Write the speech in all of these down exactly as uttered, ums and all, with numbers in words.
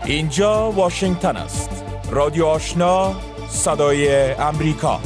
اینجا واشنگتن است. رادیو آشنا، صدای امریکا.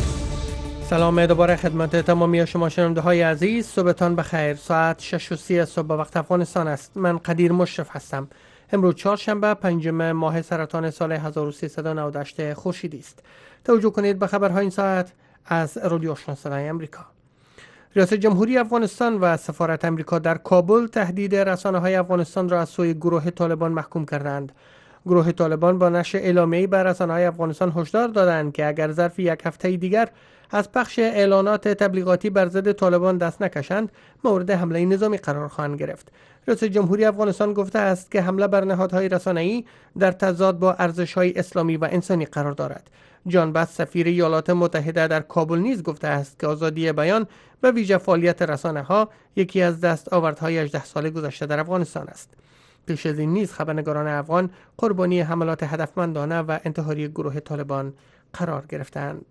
سلام دوباره خدمت تمامی شما شنونده های عزیز. صبحتان بخیر. ساعت شش و سی صبح به وقت افغانستان است. من قدیر مشرف هستم. امروز چهارشنبه پنجم ماه سرطان سال هزار و سیصد و نود و هشت خورشیدی است. توجه کنید به خبرهای این ساعت از رادیو آشنا صدای امریکا. ریاست جمهوری افغانستان و سفارت امریکا در کابل تهدید رسانه‌های افغانستان را از سوی گروه طالبان محکوم کردند. گروه طالبان با نشر اعلامیه‌ای بر رسانه‌های افغانستان هشدار دادند که اگر ظرف یک هفته دیگر از پخش اعلانات تبلیغاتی بر ضد طالبان دست نکشند، مورد حمله نظامی قرار خواهند گرفت. رئیس جمهوری افغانستان گفته است که حمله بر نهادهای رسانه‌ای در تضاد با ارزش‌های اسلامی و انسانی قرار دارد. جان بس سفیر ایالات متحده در کابل نیز گفته است که آزادی بیان و ویژه فعالیت رسانه‌ها یکی از دستاوردهای هجده سال گذشته در افغانستان است. پیش از این نیز خبرنگاران افغان قربانی حملات هدفمندانه و انتحاری گروه طالبان قرار گرفتند.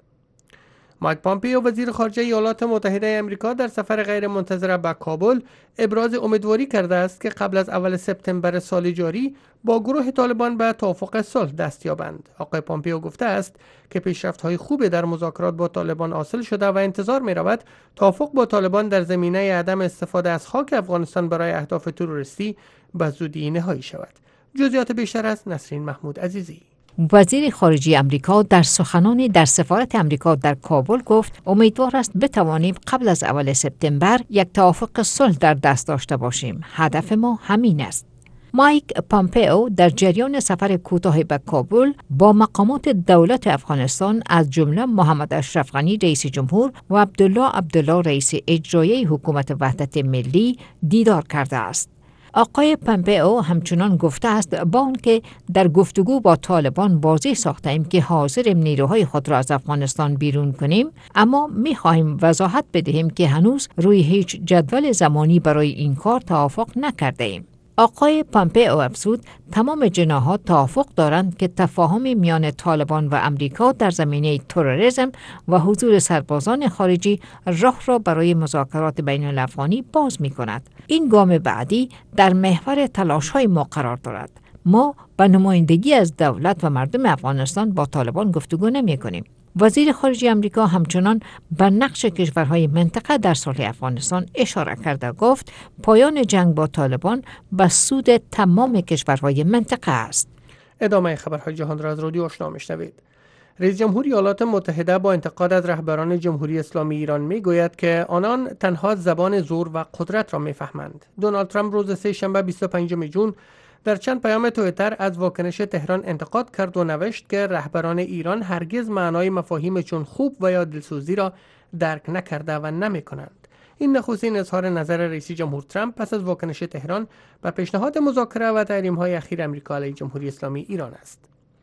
مایک پامپیو وزیر خارجه ایالات متحده آمریکا در سفر غیر منتظره به کابل ابراز امیدواری کرده است که قبل از اول سپتامبر سال جاری با گروه طالبان به توافق صلح دست یابند. آقای پامپیو گفته است که پیشرفت‌های خوبی در مذاکرات با طالبان حاصل شده و انتظار می‌رود توافق با طالبان در زمینه عدم استفاده از خاک افغانستان برای اهداف تروریستی به زودی نهایی شود. جزئیات بیشتر از نسرین محمود عزیزی. وزیر خارجه امریکا در سخنانی در سفارت امریکا در کابل گفت امیدوار است بتوانیم قبل از اول سپتامبر یک توافق صلح در دست داشته باشیم. هدف ما همین است. مایک پامپئو در جریان سفر کوتاه به کابل با مقامات دولت افغانستان از جمله محمد اشرف غنی رئیس جمهور و عبدالله عبدالله رئیس اجرایی حکومت وحدت ملی دیدار کرده است. آقای پامپئو همچنان گفته است با آنکه در گفتگو با طالبان واضح ساختیم که حاضریم نیروهای خود را از افغانستان بیرون کنیم، اما می‌خواهیم وضاحت بدهیم که هنوز روی هیچ جدول زمانی برای این کار توافق نکرده ایم. آقای پامپئو افزود تمام جناحات توافق دارند که تفاهم میان طالبان و امریکا در زمینه تروریسم و حضور سربازان خارجی راه را برای مذاکرات بین الافغانی باز می کند. این گام بعدی در محور تلاش‌های ما قرار دارد. ما به نمایندگی از دولت و مردم افغانستان با طالبان گفتگو نمی کنیم. وزیر خارجه امریکا همچنان به نقش کشورهای منطقه در صلح افغانستان اشاره کرده گفت پایان جنگ با طالبان به سود تمام کشورهای منطقه است. ادامه خبرهای جهان را از رادیو آشنا میشنوید. رئیس جمهور ایالات متحده با انتقاد از رهبران جمهوری اسلامی ایران میگوید که آنان تنها زبان زور و قدرت را میفهمند. دونالد ترامپ روز سه شنبه بیست و پنجم ژوئن در چند پیام توییتر از واکنش تهران انتقاد کرد و نوشت که رهبران ایران هرگز معنای مفاهیم چون خوب و یا دلسوزی را درک نکرده و نمی کنند. این نخستین اظهار نظر رئیس جمهور ترامپ پس از واکنش تهران به پیشنهاد مذاکره و تحریم‌های اخیر آمریکا علیه جمهوری اسلامی ایران است.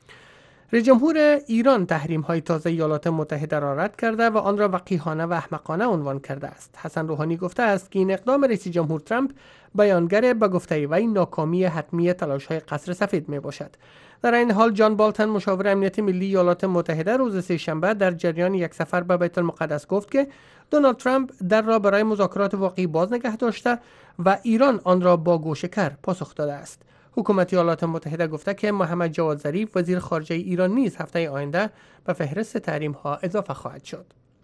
رئیس جمهور ایران تحریم‌های تازه ایالات متحده را رد کرده و آن را وقیحانه و احمقانه عنوان کرده است. حسن روحانی گفته است که این اقدام رئیس جمهور ترامپ بیانگر به گفته وی ناکامی حتمی تلاش‌های قصر سفید میباشد. در این حال جان بالتن مشاور امنیت ملی ایالات متحده روز سه شنبه در جریان یک سفر به بیت المقدس گفت که دونالد ترامپ در را برای مذاکرات واقعی باز نگه داشته و ایران آن را با گوشه‌کر پاسخ داده است. حکومت ایالات متحده گفته که محمد جواد ظریف وزیر خارجه ایران نیز هفته آینده به فهرست تحریم‌ها اضافه خواهد شد.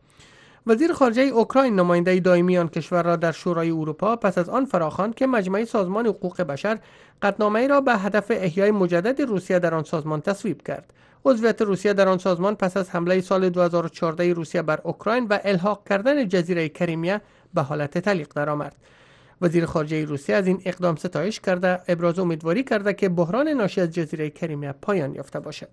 وزیر خارجه اوکراین نماینده دائمی آن کشور را در شورای اروپا پس از آن فراخواند که مجمع سازمان حقوق بشر قطعنامه‌ای را به هدف احیای مجدد روسیه در آن سازمان تصویب کرد. عضویت روسیه در آن سازمان پس از حمله سال دو هزار و چهارده روسیه بر اوکراین و الحاق کردن جزیره کریمیا به حالت تعلیق درآمد. وزیر خارجه روسیه از این اقدام ستایش کرده، ابراز امیدواری کرده که بحران ناشی از جزیره کریمیا پایان یافته باشد.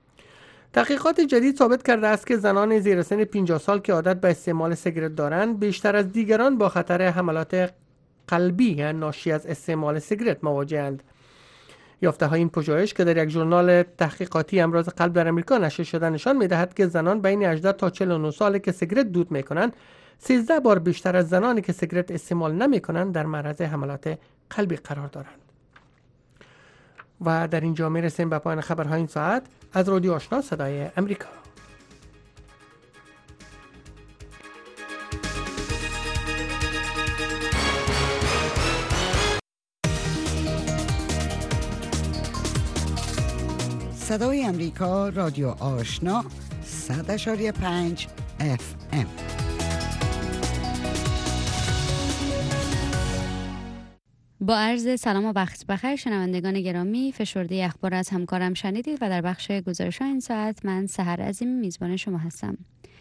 تحقیقات جدید ثابت کرده است که زنان زیر سن پنجاه سال که عادت به استعمال سیگارت دارند بیشتر از دیگران با خطر حملات قلبی ناشی از استعمال سیگارت مواجه‌اند. یافته‌های این پژوهش که در یک ژورنال تحقیقاتی امراض قلب در آمریکا نشر شده نشان می‌دهد که زنان بین هجده تا چهل و نه ساله که سیگارت دود می‌کنند سیزده بار بیشتر از زنانی که سیگارت استعمال نمی‌کنند در معرض حملات قلبی قرار دارند. و در اینجا میرسیم به پایان خبرهای این ساعت از رادیو آشنا صدای امریکا. صدای امریکا رادیو آشنا صد و پنج اف ام. با عرض سلام و وقت بخیر شنوندگان گرامی، فشرده اخبار از همکارم شنیدید و در بخش گزارش‌ها این ساعت من سحر عظیمی میزبان شما هستم.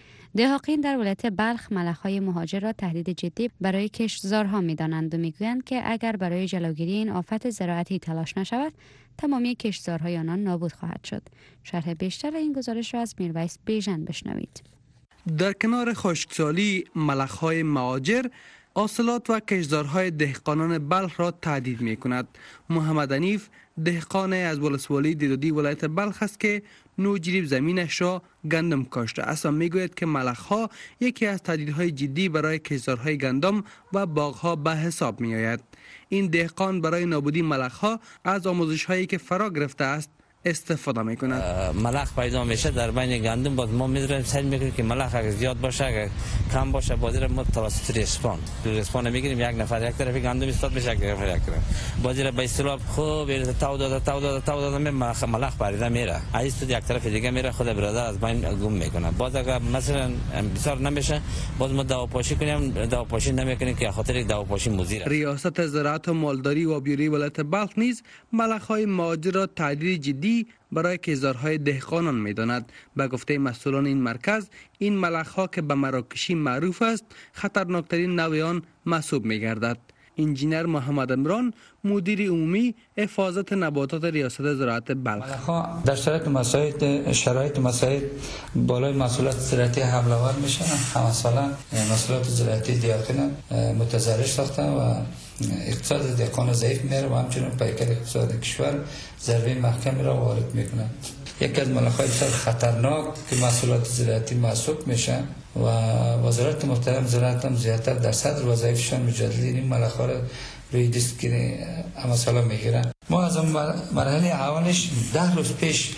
دهاقین در ولایت بلخ ملخ‌های مهاجر را تهدید جدی برای کشتزارها می‌دانند و می‌گویند که اگر برای جلوگیری این آفت زراعتی تلاش نشود تمامی کشتزارهای آنان نابود خواهد شد. شرح بیشتر این گزارش را از میرویس بیژن بشنوید. در کنار خشکسالی، ملخ‌های مهاجر حاصلات و کشتزارهای دهقانان بلخ را تهدید می کند. محمد حنیف دهقان از ولسوالی دیدودی ولایت بلخ است که نوجریب زمینش را گندم کاشته است و می گوید که ملخ‌ها یکی از تهدیدهای جدی برای کشتزارهای گندم و باغ‌ها به حساب می آید. این دهقان برای نابودی ملخ‌ها از آموزش‌هایی که فرا گرفته است استفاده میکنند. ملخ پیدا میشه در بین گندم، باز ما میذاریم سعی میکنیم که ملخ اگه زیاد باشه اگه کم باشه بازی رو ما توسط ریسپان ریسپان میگیریم، یک نفر یک طرف گندم استاد میشه، یک نفر یک طرف بازی رو به اصطلاح خوب تا داده تا داده تا داده ملخ پریده میره، از یک طرف دیگه میره، خود برادر از بین گم میکنه. باز اگه مثلا بسیار نمیشه باز ما دواپاشی کنیم، دواپاشی نمیکنیم که خاطر دواپاشی مضر. ریاست زراعت و مالداری و آبیاری ولایت بلخ نیز ملخ‌های مهاجر را تهدید جدی برای کشتزارهای دهقانان می‌داند. به گفته مسئولان این مرکز، این ملخ‌ها که به مراکشی معروف است خطرناکترین نوع آن محسوب می‌گردد. انجینر محمد عمران مدیر عمومی حفاظت نباتات ریاست زراعت بلخ: ملخ‌ها در شرایط مساعد شرایط مساعد بالای محصولات زراعتی حمله ور میشن، همسالا محصولات زراعتی دیاقین متضرر ساخته و اقتصاد دهقان ضعیف میره و همچنین پیکر اقتصاد کشور ضربه محکمی را وارد میکنه. یکی از ملخ‌های بسیار خطرناک که محصولات زراعتی محسوب میشن و وزارت محترم زراعت هم زیادتر در صدر وظایفشان مجددین این ملخ‌ها را روی دست که همسالا میگیرن. ما از مرحله اولش ده روز پیش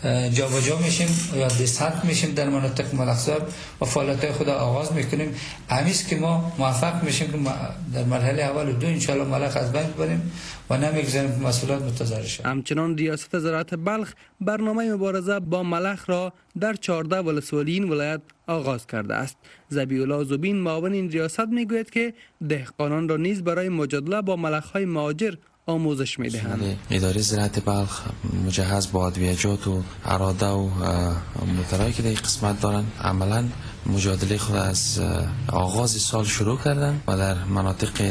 جابجا میشیم یا دستحت میشیم در مناطق ملخزار و فعالیت‌های خود آغاز میکنیم. همیست که ما موفق میشیم که در مرحله اول و دو انشاءالله ملخ از بین ببریم و نمیگذاریم که مسئولات متضرر شوند. همچنان ریاست زراعت بلخ برنامه مبارزه با ملخ را در چهارده ولسوالی این ولایت آغاز کرده است. ذبیح الله زبین معاون این ریاست میگوید که دهقانان را نیز برای مجادله با ملخ‌های مهاجر آموزش میدهند. اداره زراعت بلخ مجهز با ادویجات و اراده و موتورایی که در قسمت دارن عملا مجادله خود از آغاز سال شروع کردن و در مناطق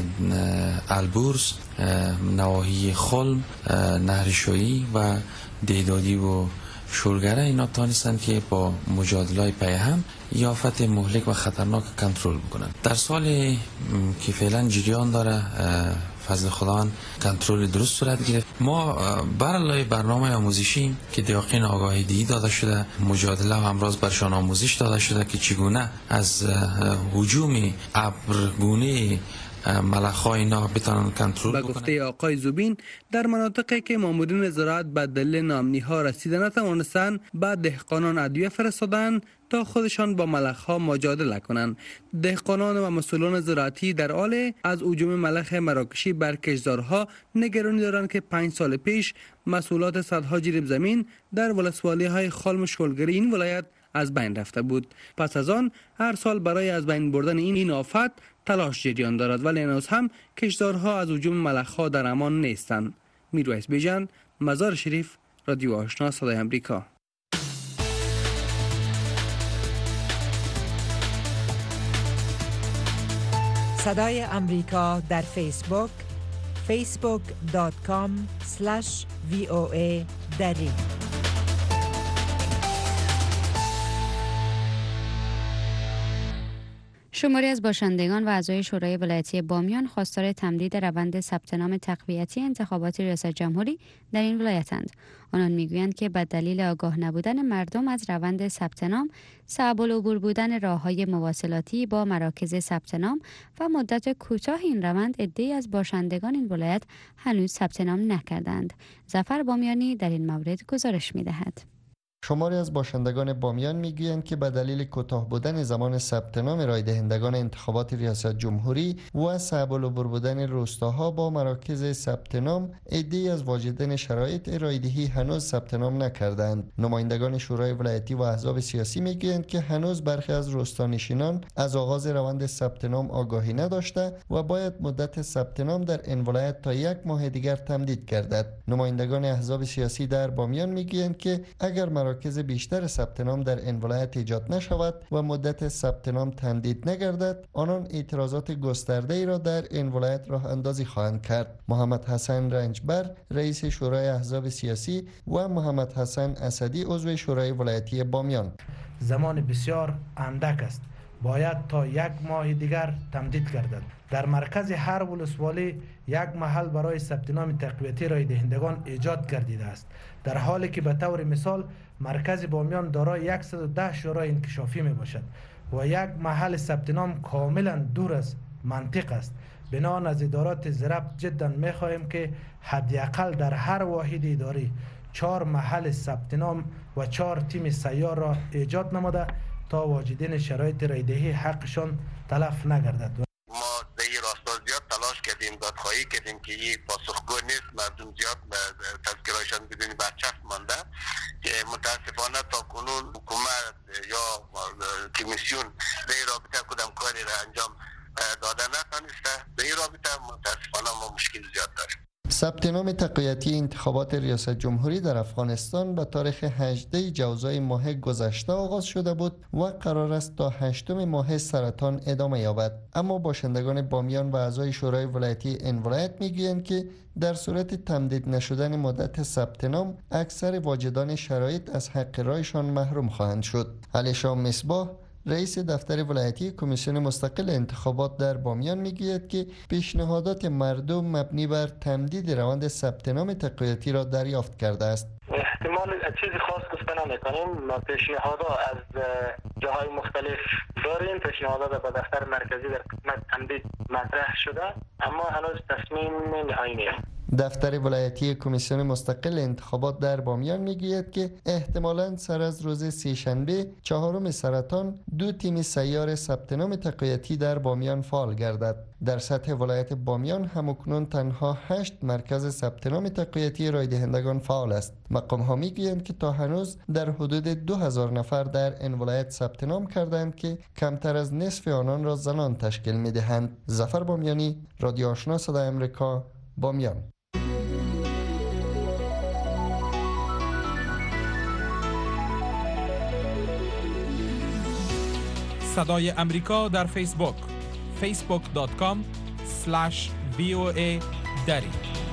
البرز، نواحی خلم، نهرشویی و دیدادی و شولگره اینا تانستن که با مجادله پی هم این آفت مهلک و خطرناک کنترل بکنن. در سال که فعلا جریان داره فضل خداوند کنترل درست صورت گرفت. ما برای برنامه آموزشی که دیاقین آگاهی دهی داده شده، مجادله و امراض برشان آموزش داده شده که چگونه از هجوم ابرگونه ملخ‌های اینا بتونن کنترل بکنن. به گفته آقای زبین در مناطقی که مامورین زراعت به دلیل ناامنی‌ها رسیده نتوانستند به دهقانان ادویه فرستادن تا خودشان با ملخ‌ها مجادله کنند. دهقانان و مسئولان زراعتی در حال از هجوم ملخ مراکشی بر کشتزارها نگرانی دارند که پنج سال پیش مسئولات صدها جریب زمین در ولسوالی‌های خلم و شولگری این ولایت از بین رفته بود. پس از آن هر سال برای از بین بردن این این آفت تلاش جریان دارد، ولی هنوز هم کشتزارها از هجوم ملخ‌ها در امان نیستند. میرویس بیژن، مزار شریف، رادیو آشنا صدای امریکا. صدای امریکا در فیسبوک فیسبوک دات کام اسلش وی او ای دری. شماری از باشندگان و اعضای شورای ولایتی بامیان خواستار تمدید روند ثبت نام تقویتی انتخابات ریاست جمهوری در این ولایتند. آنان میگویند که به دلیل آگاه نبودن مردم از روند ثبت نام، صعب العبور بودن راه‌های مواصلاتی با مراکز ثبت نام و مدت کوتاه این روند، عده‌ای از باشندگان این ولایت هنوز ثبت نام نکردند. ظفر بامیانی در این مورد گزارش می‌دهد. شماری از باشندگان بامیان میگویند که به دلیل کوتاه بودن زمان ثبت نام رای دهندگان انتخابات ریاست جمهوری و صعب العبور بودن روستاها با مراکز ثبت نام، عده‌ای از واجدین شرایط رایدهی هنوز ثبت نام نکردند. نمایندگان شورای ولایتی و احزاب سیاسی میگویند که هنوز برخی از روستانشینان از آغاز روند ثبت نام آگاهی نداشته و باید مدت ثبت نام در این ولایت تا یک ماه دیگر تمدید گردد. نمایندگان احزاب سیاسی در بامیان میگویند که اگر مراکز بیشتر ثبت نام در این ولایت ایجاد نشود و مدت ثبت نام تمدید نگردد، آنان اعتراضات گسترده ای را در این ولایت راه اندازی خواهند کرد. محمد حسن رنجبر رئیس شورای احزاب سیاسی و محمد حسن اسدی عضو شورای ولایتی بامیان: زمان بسیار اندک است، باید تا یک ماه دیگر تمدید گردد. در مرکز هر ولسوالی یک محل برای ثبت نام تقویتی رای دهندگان ایجاد گردیده است، در حالی که به طور مثال مرکز بامیان دارای صد و ده شورای انکشافی می باشد و یک محل ثبت نام کاملا دور از منطق است. بنابراین از ادارات ضرب جدا می خواهیم که حداقل در هر واحد اداری چهار محل ثبت نام و چهار تیم سیار را ایجاد نموده تا واجدین شرایط رایدهی حقشان تلف نگردد. ما در این راستا زیاد تلاش کردیم، دادخواهی کردیم که این پاسخگو نیست، مردم زیاد تذکرهایشان بدون برچسب مانده که متاسفانه تا کنون حکومت یا کمیسیون در این رابطه کدام کاری را انجام داده نتانسته. در این رابطه متاسفانه ما مشکل زیاد داریم. ثبت نام تقویتی انتخابات ریاست جمهوری در افغانستان به تاریخ هجدهم جوزای ماه گذشته آغاز شده بود و قرار است تا هشتم ماه سرطان ادامه یابد. اما باشندگان بامیان و اعضای شورای ولایتی این ولایت میگویند که در صورت تمدید نشدن مدت ثبت نام، اکثر واجدان شرایط از حق رایشان محروم خواهند شد. علی شاه مصباح رئیس دفتر ولایتی کمیسیون مستقل انتخابات در بامیان میگوید که پیشنهادات مردم مبنی بر تمدید روند ثبت نام تقویتی را دریافت کرده است. احتمال چیزی خاص گفته نمی‌کنیم. ما پیشنهادات از جاهای مختلف داریم. پیشنهادات به دفتر مرکزی در قسمت تمدید مطرح شده، اما هنوز تصمیم نهایی نیست. دفتر ولایتی کمیسیون مستقل انتخابات در بامیان میگوید که احتمالاً سر از روز سه‌شنبه چهارم سرطان دو تیم سیار ثبت نام تقویتی در بامیان فعال گردد. در سطح ولایت بامیان همکنون تنها هشت مرکز ثبت نام تقویتی رای دهندگان فعال است. مقام ها میگویند که تا هنوز در حدود دو هزار نفر در این ولایت ثبت نام کردند که کمتر از نصف آنان را زنان تشکیل میدهند. ظفر بامیانی، رادیو آشنا صدای آمریکا، بامیان. صدای امریکا در فیسبوک فیسبوک دات کام اسلش وی او ای دری.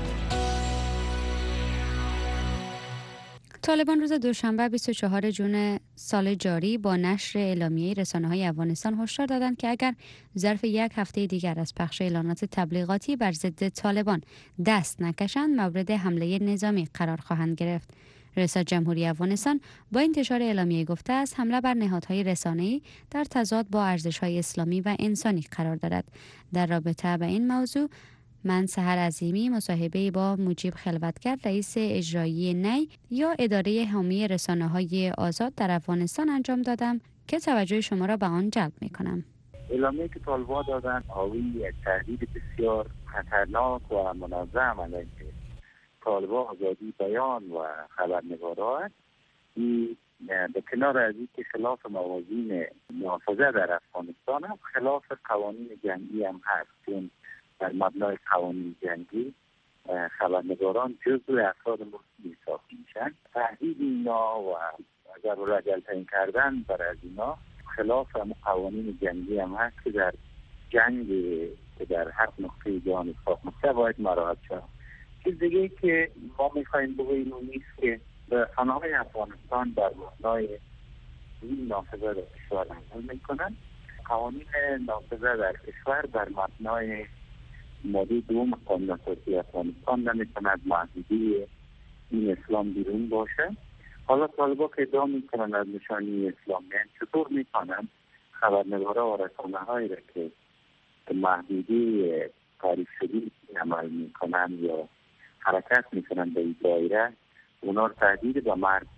طالبان روز دوشنبه بیست و چهارم ژوئن سال جاری با نشر اعلامیه رسانه‌های افغانستان هشدار دادند که اگر ظرف یک هفته دیگر از پخش اعلانات تبلیغاتی بر ضد طالبان دست نکشند، مورد حمله نظامی قرار خواهند گرفت. رئیس جمهوری افغانستان با انتشار اعلامیه گفته است حمله بر نهادهای رسانه‌ای در تضاد با ارزش‌های اسلامی و انسانی قرار دارد. در رابطه با این موضوع من سحر عظیمی مصاحبه با مجیب خلوتگر، رئیس اجرایی نی یا اداره حامی رسانه‌های آزاد در افغانستان انجام دادم که توجه شما را به آن جلب می‌کنم. اعلامیه که طالبان دادن حاوی تهدید بسیار خطرناک و منظم علیه طالبان آزادی بیان و خبرنگارا است. این به کنار از این که خلاف موازین نافذه در افغانستان هم خلاف قوانین جنگی هم هست، چون در مبنای قوانین جنگی خبرنگاران جزو افراد مسئول حساب میشن. تهدید اینا و اگر رجل تعیین کردن بر از اینا خلاف هم قوانین جنگی هم هست که در جنگ که در هر نقطه جهان اتفاق میفته باید مراعات شود. چیز دیگه که ما میخواییم بگوییم اون نیست که رسانه‌های افغانستان بر مبنای این نافذه در کشور عمل میکنن. قوانین نافذه در کشور بر مبنای ماده دوم قانون اساسی افغانستان نمیتواند محدوده این اسلام بیرون باشه. حالا طالبا که ادعا میکنن از نشانی اسلام میان، چطور میتونن خبرنگارا و رسانه‌هایی را که محدوده تعریف شدی عمل میکنن یا حرکت میکنن به این دایره اونا رو تهدید به مرگ کنن؟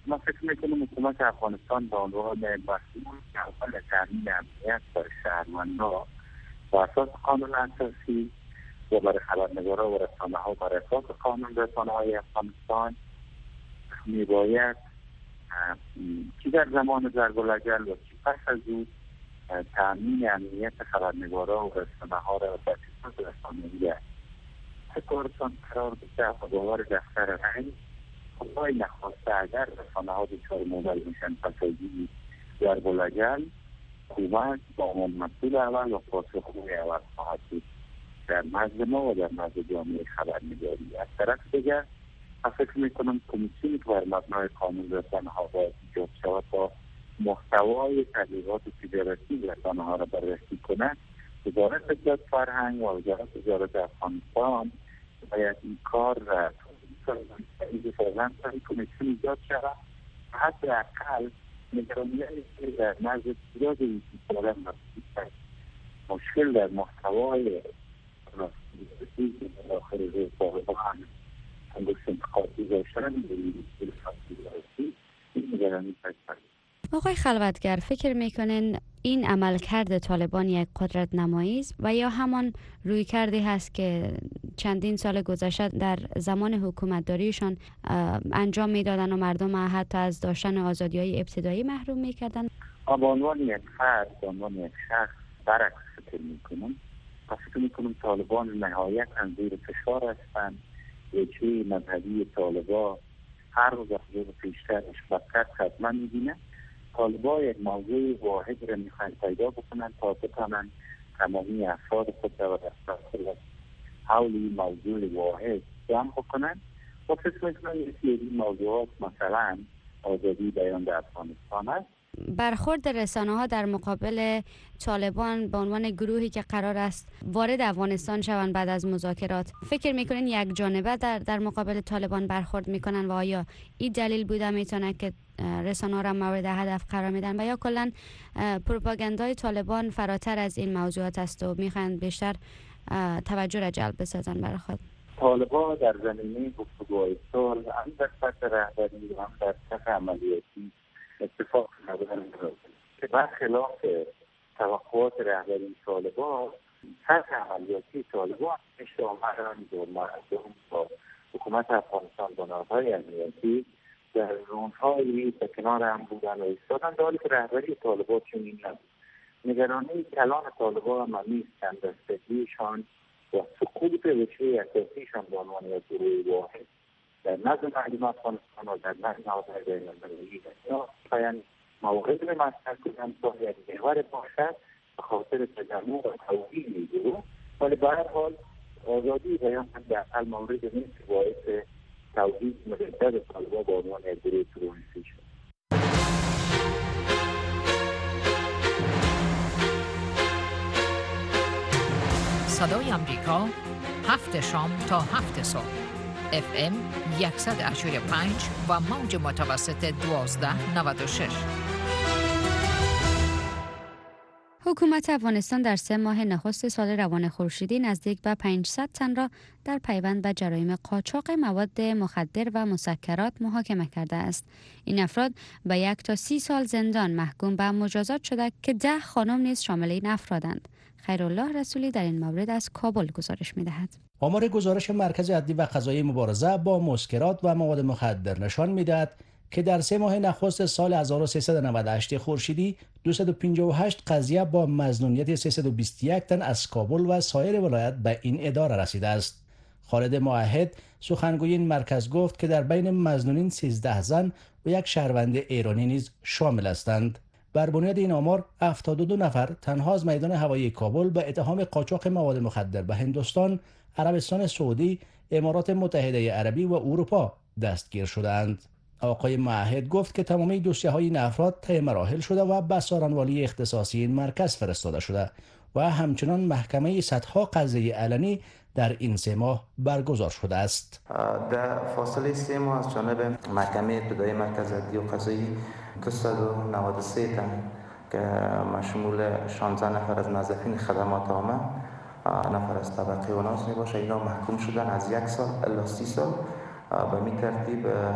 ما فکر میکنم حکومت افغانستان به عنوان مسئول اول تامین امنیت برای شهروندان و اساس قانون اساسی و برای خبرنگارا و رسانه ها بر اساس قانون رسانه های افغانستان میباید چی در زمان ضرب الاجل و چی پس از او تامین امنیت خبرنگارا و رسانه ها را به اساس رسانه‌ای است. کارتان قرار بشه و باور دفتر رنگ خدای نخواسته اگر رسانه ها دچار موبایل میشن پسازی ضرب الاجل حکومت با عنوان مسئول اول و پاسخگوی اول خواهد بود در نزد ما و در نزد جامعه خبرنگاری. از طرف دیگر من فکر میکنم کمیسیونی که بر مبنای قانون رسانه ها باید ایجاد شود تا محتوای تبلیغات تجارتی رسانه ها را بررسی کند. وزارت اطلاعات فرهنگ و وزارت تجارت افغانستان باید این کار را فعلا این کمیسیون ایجاد شود. حتی اقل نگرانی‌هایی که در نزد تعداد ویکی‌پدیویان مشکل در محتوای راستی که داخل رسانه‌ها انگشت انتقادی داشتن این نگرانی پیدا. آقای خلوتگر، فکر میکنین این عملکرد طالبان یک قدرت نمایی است و یا همان روی کردی هست که چندین سال گذشته در زمان حکومتداریشان انجام میدادن و مردم حتی از داشتن آزادی‌های ابتدایی محروم میکردن؟ به عنوان یک فرد، به عنوان یک شخص برعکس فکر میکنم. فکر میکنم طالبان نهایت زیر فشار هستند. وجهه مذهبی طالبان هر روز از روز پیشترش بدتر خدمت میبینه. طالبان یک موضوع واحد را میخواهند پیدا بکنند تا بتوانند تمامی افراد خود را در حول این موضوع واحد جمع بکنند و فکر میکنم یکی از این موضوعات مثلا آزادی بیان در افغانستان است. برخورد رسانه ها در مقابل طالبان به عنوان گروهی که قرار است وارد افغانستان شوند بعد از مذاکرات، فکر میکنین یک جانبه در در مقابل طالبان برخورد میکنن و آیا این دلیل بوده میتونه که رسانه ها را مورد هدف قرار میدن و یا کلا پروپاگاندای طالبان فراتر از این موضوعات است و میخوان بیشتر توجه را جلب بسازن برای خود؟ طالبان در زمینه گفتگوهای صلح هم در سطح رهبری و هم در سطح عملیاتی اتفاق ندارن که برخلاف توقعات رهبری طالبان سطح عملیاتی طالبان اشتامران دور مردم با حکومت افغانستان با نهادهای امنیتی در رونهایی به کنار هم بودن و ایستادن، در حالی که رهبری طالبان چنین نبود. نگرانی کلان طالبان مبنی است چنددستگیشان و سقوط وجهه اساسیشان به عنوان یک گروه واحد در نزد مردم افغانستان و در نزد نهادهای بین‌المللی باید موقعی مطرح کنند تا یک محور باشد به خاطر تجمع و توحید این گروه، ولی به هر حال آزادی بیان هم در اقل مورد نیست که باعث توحید مجدد طالبان به عنوان یک گروه تروریستی شد. صدای آمریکا، هفت شام تا هفت صبح، اف ام صد و هشتاد و پنج و موج متوسط دوازده نود و شش. حکومت افغانستان در سه ماه نخست سال روان خورشیدی نزدیک به پانصد تن را در پیوند به جرایم قاچاق مواد مخدر و مسکرات محاکمه کرده است. این افراد به یک تا سی سال زندان محکوم به مجازات شده که ده خانم نیز شامل این افرادند. خیرالله رسولی در این مورد از کابل گزارش می‌دهد. آمار گزارش مرکز عدلی و قضایی مبارزه با مسکرات و مواد مخدر نشان می‌دهد که در سه ماه نخست سال هزار و سیصد و نود و هشت خورشیدی دویست و پنجاه و هشت قضیه با مظنونیت سیصد و بیست و یک تن از کابل و سایر ولایت به این اداره رسیده است. خالد موحد سخنگوی این مرکز گفت که در بین مظنونین سیزده زن و یک شهروند ایرانی نیز شامل هستند. بر بنیاد این آمار هفتاد و دو نفر تنها از میدان هوایی کابل به اتهام قاچاق مواد مخدر به هندوستان، عربستان سعودی، امارات متحده عربی و اروپا دستگیر شدند. آقای موحد گفت که تمامی دوسیه‌های این افراد طی مراحل شده و به سارنوالی اختصاصی این مرکز فرستاده شده و همچنان محکمه صدها قضیه علنی در این سه ماه برگزار شده است. در فاصله سه ماه از جانب محکمه ابتدایی مرکز عدلی و قضایی دویست و نود و سه تن که مشمول شانزده نفر از موظفین خدمات عامه، نفر از طبقه اوناس می باشه، اینا محکوم شدن از یک سال الی سی سال. به می ترتیب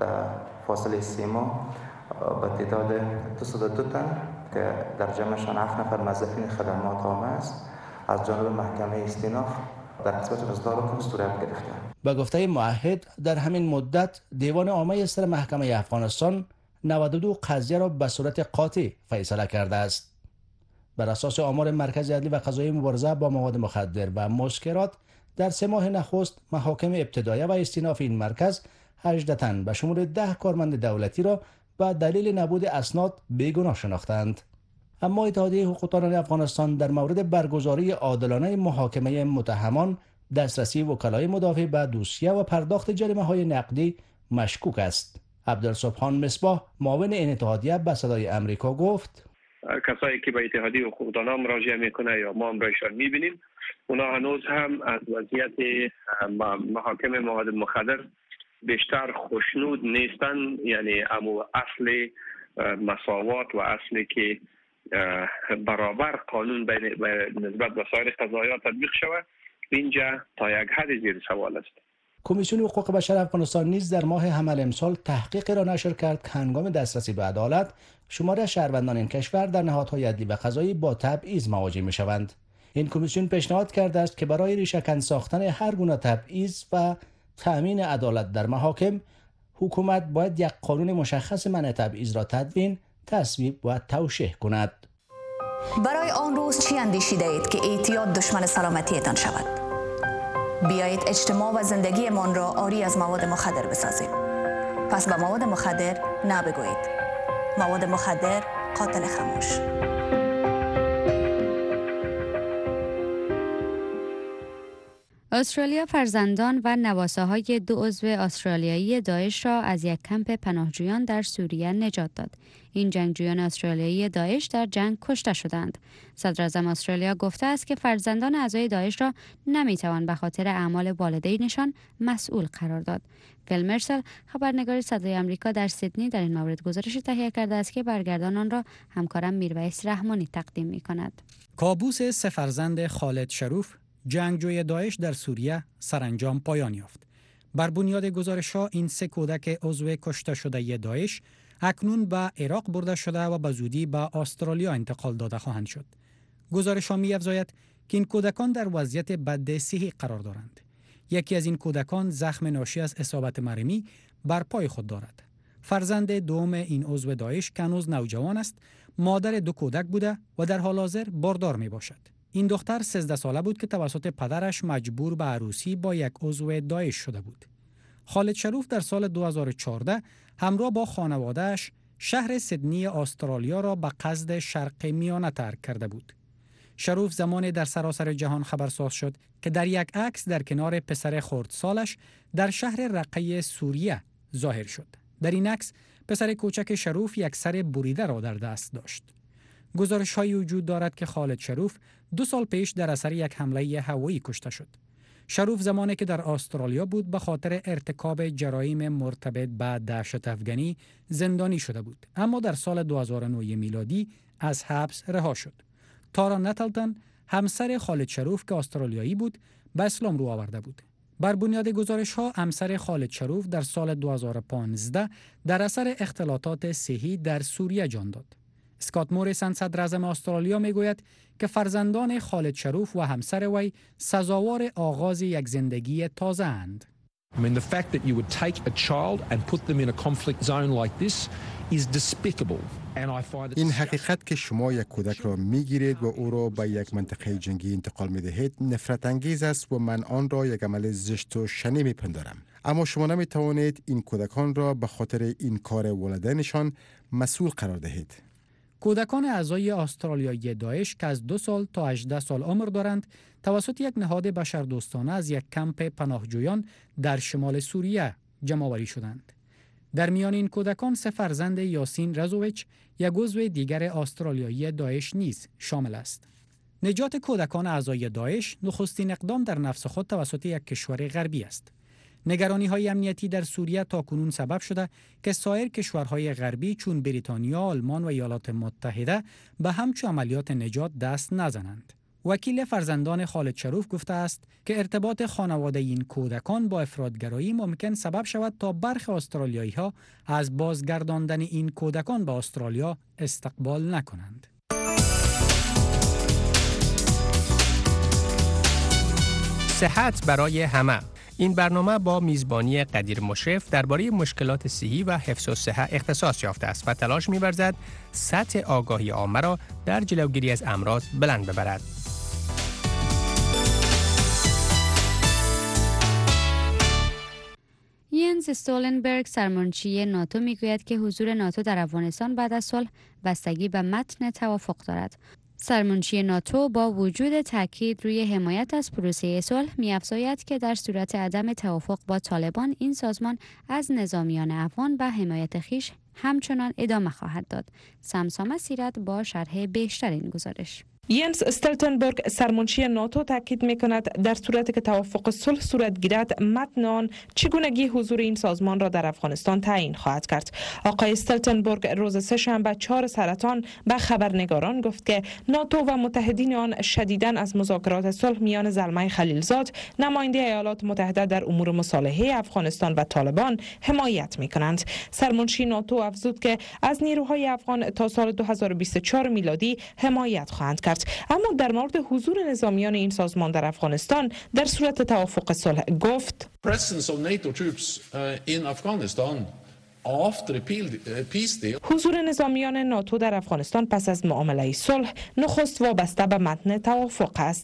در فاصله سه ماه به تعداد دویست و دو تن که در جمعشان هفت نفر موظفین خدمات عامه است از جانب محکمه استیناف در قسمت رزدار حکم صورت گرفته. به گفته معهد در همین مدت دیوان عامه سر محکمه افغانستان نود و دو قضیه را به صورت قاطع فیصله کرده است. بر اساس آمار مرکز عدلی و قضایی مبارزه با مواد مخدر و مسکرات در سه ماه نخست محاکم ابتدایه و استیناف این مرکز هجده تن به شمول ده کارمند دولتی را به دلیل نبود اسناد بیگناه شناختند. اما اتحادیه حقوقدانان افغانستان در مورد برگزاری عادلانه محاکمه متهمان، دسترسی وکلای مدافع به دوسیه و پرداخت جریمه های نقدی مشکوک است. عبدالسبحان مصباح معاون این اتحادیه به صدای امریکا گفت: کسایی که به اتحادیه حقوقدانان مراجعه میکنه یا ما هم رایشان میبینیم، اونا هنوز هم از وضعیت محاکم مواد مخدر بیشتر خوشنود نیستن. یعنی امو اصل مساوات و اصلی که برابر قانون بین نسبت به سایر قضایا تطبیق شود، اینجا تا یک حد زیر سوال است. کمیسیون حقوق بشر افغانستان نیز در ماه حمل امسال تحقیقی را نشر کرد که هنگام دسترسی به عدالت شمار شهروندان این کشور در نهادهای عدلی و قضایی با تبعیض مواجه می‌شوند. این کمیسیون پیشنهاد کرده است که برای ریشه‌کن ساختن هر گونه تبعیض و تأمین عدالت در محاکم، حکومت باید یک قانون مشخص منع تبعیض را تدوین، تصویب و توشیح کند. برای آن روز چی اندیشیده اید که اعتیاد دشمن سلامتیتان شود؟ بیایید اجتماع و زندگیمان را عاری از مواد مخدر بسازیم. پس به مواد مخدر نبگویید. مواد مخدر قاتل خاموش. استرالیا فرزندان و نواسه‌های دو عضو استرالیایی داعش را از یک کمپ پناهجویان در سوریه نجات داد. این جنگجویان استرالیایی داعش در جنگ کشته شدند. صدر اعظم استرالیا گفته است که فرزندان اعضای داعش را نمیتوان به خاطر اعمال والدینشان مسئول قرار داد. فیل مرسل، خبرنگار صدای آمریکا در سیدنی، در این مورد گزارش تهیه کرده است که برگردان آن را همکارم میرویس رحمانی تقدیم می‌کند. کابوس سه فرزند خالد شروف، جنگجوی داعش در سوریه، سرانجام پایان یافت. بر بنیاد گزارش‌ها این سه کودک عضو کشته شده داعش اکنون به عراق برده شده و به زودی به استرالیا انتقال داده خواهند شد. گزارش‌ها می‌افزاید که این کودکان در وضعیت بد صحی قرار دارند. یکی از این کودکان زخم ناشی از اصابت مرمی بر پای خود دارد. فرزند دوم این عضو داعش که هنوز نوجوان است، مادر دو کودک بوده و در حال حاضر باردار میباشد. این دختر سیزده ساله بود که توسط پدرش مجبور به عروسی با یک عضو داعش شده بود. خالد شروف در سال دو هزار و چهارده همراه با خانواده‌اش شهر سیدنی استرالیا را به قصد شرق میانه ترک کرده بود. شروف زمانی در سراسر جهان خبرساز شد که در یک عکس در کنار پسر خردسالش در شهر رقه سوریه ظاهر شد. در این عکس پسر کوچک شروف یک سر بریده را در دست داشت. گزارش‌هایی وجود دارد که خالد شروف دو سال پیش در اثر یک حمله هوایی کشته شد. شروف زمانی که در استرالیا بود به خاطر ارتکاب جرایم مرتبط به دهشت افغانی زندانی شده بود، اما در سال دو هزار و نه میلادی از حبس رها شد. تارا نتلتن، همسر خالد شروف که استرالیایی بود، به اسلام رو آورده بود. بر بنیاد گزارش‌ها همسر خالد شروف در سال دو هزار و پانزده در اثر اختلاطات صحی در سوریه جان داد. اسکات موریسن، صدر اعظم استرالیا، میگوید که فرزندان خالد شروف و همسر وی سزاوار آغاز یک زندگی تازه اند. I mean, the fact that you would take a child and put them in a conflict zone like this is despicable. این حقیقت که شما یک کودک را میگیرید و او را به یک منطقه جنگی انتقال میدهید نفرت انگیز است و من آن را یک عمل زشت و شنی میپندارم. اما شما نمیتوانید این کودکان را به خاطر این کار والدینشان مسئول قرار دهید. کودکان اعضای استرالیایی داعش که از دو سال تا هجده سال عمر دارند توسط یک نهاد بشردوستانه از یک کمپ پناهجویان در شمال سوریه جمع آوری شدند. در میان این کودکان سه فرزند یاسین رزوویچ، یک عضو دیگر استرالیایی داعش نیز شامل است. نجات کودکان اعضای داعش نخستین اقدام در نفس خود توسط یک کشور غربی است. نگرانی‌های امنیتی در سوریه تاکنون سبب شده که سایر کشورهای غربی چون بریتانیا، آلمان و ایالات متحده به همچون عملیات نجات دست نزنند. وکیل فرزندان خالد شروف گفته است که ارتباط خانواده این کودکان با افراطگرایی ممکن سبب شود تا برخی استرالیایی ها از بازگرداندن این کودکان به استرالیا استقبال نکنند. صحت برای همه. این برنامه با میزبانی قدیر مشرف درباره مشکلات صحی و حفظ الصحه اختصاص یافته است و تلاش می‌ورزد سطح آگاهی عامه را در جلوگیری از امراض بلند ببرد. ینز استولنبرگ سرمنشی ناتو میگوید که حضور ناتو در افغانستان بعد از صلح بستگی به متن توافق دارد. سرمنشی ناتو با وجود تاکید روی حمایت از پروسه صلح می‌افزاید که در صورت عدم توافق با طالبان این سازمان از نظامیان افغان به حمایت خویش همچنان ادامه خواهد داد. سمسامه سیرت با شرح بیشتر این گزارش. ینس استولتنبرگ سرمنشی ناتو تاکید می‌کند در صورتی که توافق صلح صورت گیرد متن آن چگونگی حضور این سازمان را در افغانستان تعیین خواهد کرد. آقای استولتنبرگ روز سه‌شنبه چهار سرطان به خبرنگاران گفت که ناتو و متحدین آن شدیداً از مذاکرات صلح میان زلمه خلیلزاد نماینده ایالات متحده در امور مصالحه افغانستان و طالبان حمایت می‌کنند. سرمنشی ناتو افزود که از نیروهای افغان تا سال دو هزار و بیست و چهار میلادی حمایت خواهند کرد. اما در مورد حضور نظامیان این سازمان در افغانستان در صورت توافق صلح گفت حضور نظامیان ناتو در افغانستان پس از معامله صلح نخست وابسته به متن توافق است.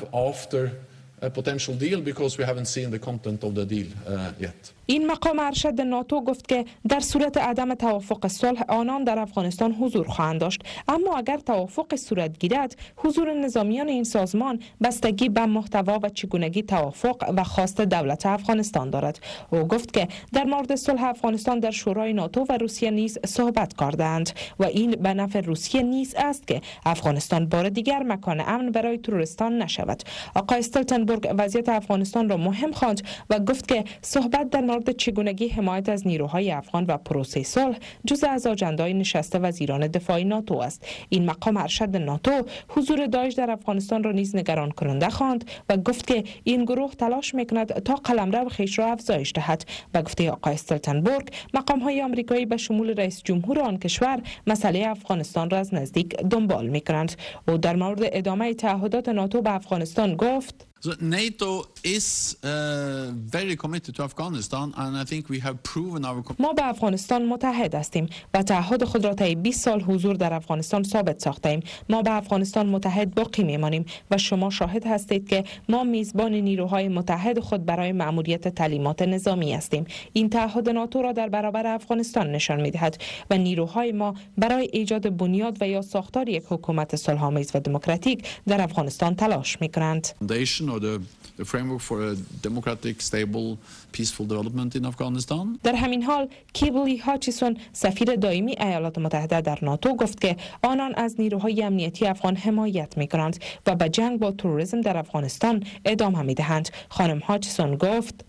این مقام ارشد ناتو گفت که در صورت عدم توافق صلح آنان در افغانستان حضور خواهند داشت، اما اگر توافق صورت گیرد حضور نظامیان این سازمان بستگی به محتوا و چگونگی توافق و خواست دولت افغانستان دارد. او گفت که در مورد صلح افغانستان در شورای ناتو و روسیه نیز صحبت کردند و این به نفع روسیه نیز است که افغانستان بار دیگر مکان امن برای تروریستان نشود. آقای استولتنبرگ وضعیت افغانستان را مهم خواند و گفت که صحبت در مورد چگونگی حمایت از نیروهای افغان و پروسه صلح جزء از آجندای نشست وزیران دفاع ناتو است. این مقام ارشد ناتو حضور داعش در افغانستان را نیز نگران کننده خواند و گفت که این گروه تلاش میکند تا قلمرو خویش را افزایش دهد. به گفته آقای استولتنبرگ مقام‌های آمریکایی به شمول رئیس جمهور آن کشور مسئله افغانستان را از نزدیک دنبال میکنند. او در مورد ادامه تعهدات ناتو به افغانستان گفت So NATO is uh, very committed to Afghanistan and I think we have proven our ما به افغانستان متحد هستیم و تعهد خود را طی بیست سال حضور در افغانستان ثابت ساخته ایم. ما به افغانستان متحد باقی میمانیم و شما شاهد هستید که ما میزبان نیروهای متحد خود برای مأموریت تعلیمات نظامی هستیم. این تعهد ناتو را در برابر افغانستان نشان میدهد و نیروهای ما برای ایجاد بنیاد و یا ساختار یک حکومت صلح‌آمیز و دموکراتیک در افغانستان تلاش میکنند. or the, the framework for a democratic, stable, peaceful development in Afghanistan. در همین حال کیبلی هاچیسون سفیر دائمی ایالات متحده در ناتو گفت که آنان از نیروهای امنیتی افغان حمایت می‌کنند و به جنگ با تروریسم در افغانستان ادامه می‌دهند. خانم هاچیسون گفت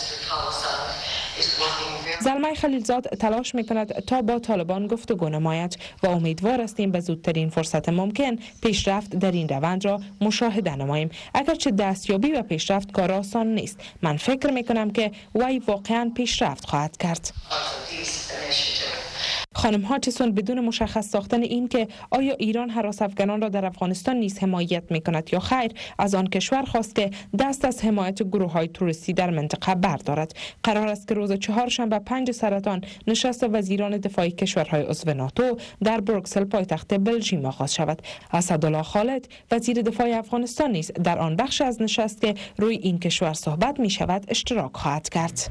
زلمه خلیلزاد تلاش میکند تا با طالبان گفتگو نماید و امیدوار هستیم به زودترین فرصت ممکن پیشرفت در این روند را مشاهده نماییم. اگرچه دستیابی و پیشرفت کار آسان نیست، من فکر میکنم که وی واقعا پیشرفت خواهد کرد. خانم هاچیسون بدون مشخص ساختن این که آیا ایران هراس افغانان را در افغانستان نیز حمایت میکند یا خیر از آن کشور خواست که دست از حمایت گروه‌های تروریستی در منطقه بردارد. قرار است که روز چهارشنبه پنج سرطان نشست وزیران دفاع کشورهای عضو ناتو در بروکسل پایتخت بلژیم آغاز شود. اسدالله خالد وزیر دفاع افغانستان نیز در آن بخش از نشست که روی این کشور صحبت می شود اشتراک خواهد کرد.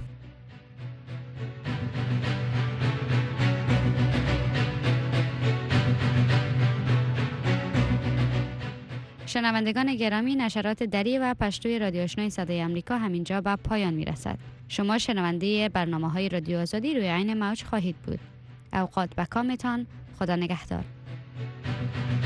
شنوندگان گرامی، نشرات دری و پشتوی رادیو آشنای صدای آمریکا همینجا به پایان می رسد. شما شنونده برنامه های رادیو آزادی روی عین موج خواهید بود. اوقات بکامتان. خدا نگهدار.